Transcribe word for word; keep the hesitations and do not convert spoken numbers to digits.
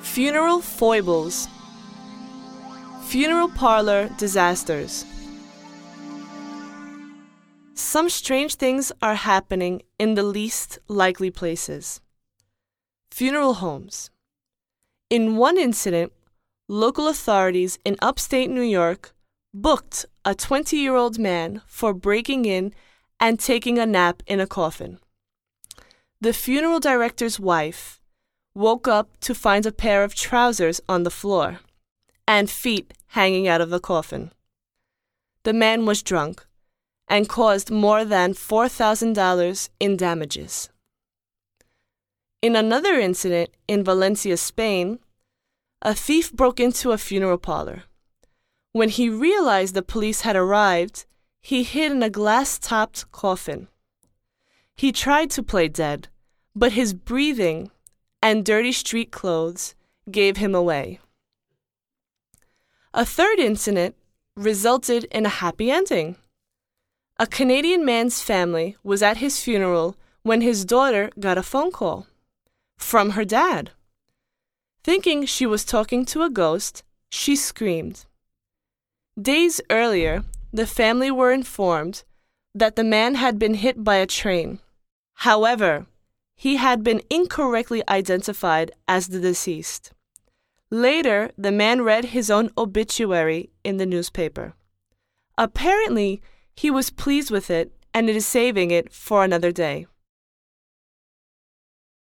Funeral foibles. Funeral parlor disasters. Some strange things are happening in the least likely places. Funeral homes. In one incident, local authorities in upstate New York booked a twenty-year-old man for breaking in and taking a nap in a coffin. The funeral director's wife woke up to find a pair of trousers on the floor and feet hanging out of the coffin. The man was drunk and caused more than four thousand dollars in damages. In another incident in Valencia, Spain, a thief broke into a funeral parlor. When he realized the police had arrived, he hid in a glass-topped coffin. He tried to play dead, but his breathing and dirty street clothes gave him away. A third incident resulted in a happy ending. A Canadian man's family was at his funeral when his daughter got a phone call from her dad. Thinking she was talking to a ghost, she screamed. Days earlier, the family were informed that the man had been hit by a train. However, he had been incorrectly identified as the deceased. Later, the man read his own obituary in the newspaper. Apparently, he was pleased with it and is saving it for another day.